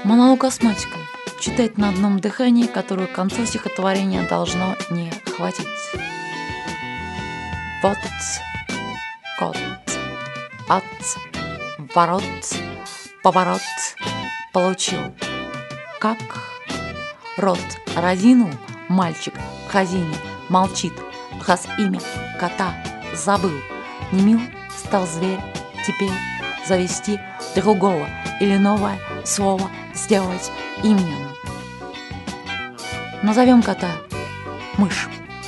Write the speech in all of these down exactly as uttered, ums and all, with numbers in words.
Монолог астматика. Читать на одном дыхании, которую к концу стихотворения должно не хватить. Вот, кот, от, ворот, поворот, получил. Как рот разинул, мальчик в хазине молчит, хаз имя кота забыл. Не мил стал зверь теперь завести другого или новое слово сделать именем. Назовем кота мышь.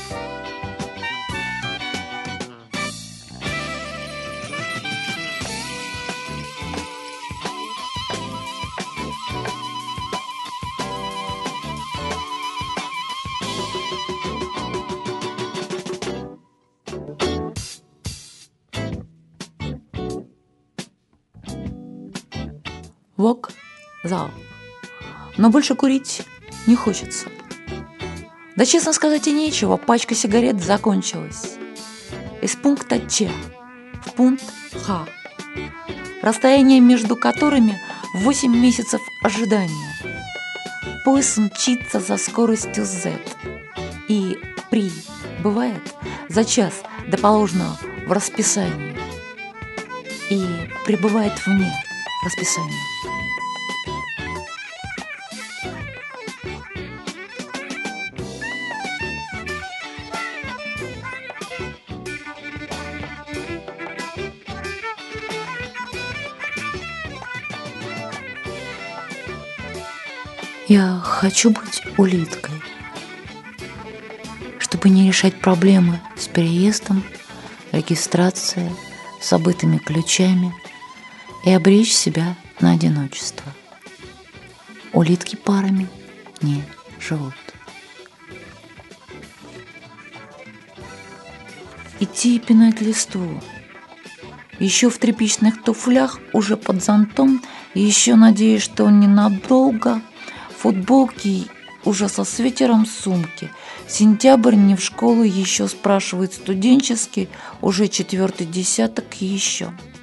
Вокзал. Но больше курить не хочется. Да, честно сказать, и нечего, пачка сигарет закончилась. Из пункта Ч в пункт Х, расстояние между которыми восемь месяцев ожидания. Поезд мчится за скоростью Z и прибывает за час до положенного в расписании и прибывает вне расписания. Я хочу быть улиткой, чтобы не решать проблемы с переездом, регистрацией, забытыми ключами и обречь себя на одиночество. Улитки парами не живут. Идти и пинать листву. Еще в тряпичных туфлях, уже под зонтом, и еще надеюсь, что он ненадолго. Футболки уже со свитером, сумки. Сентябрь, не в школу, еще спрашивает студенческий, уже четвертый десяток и еще.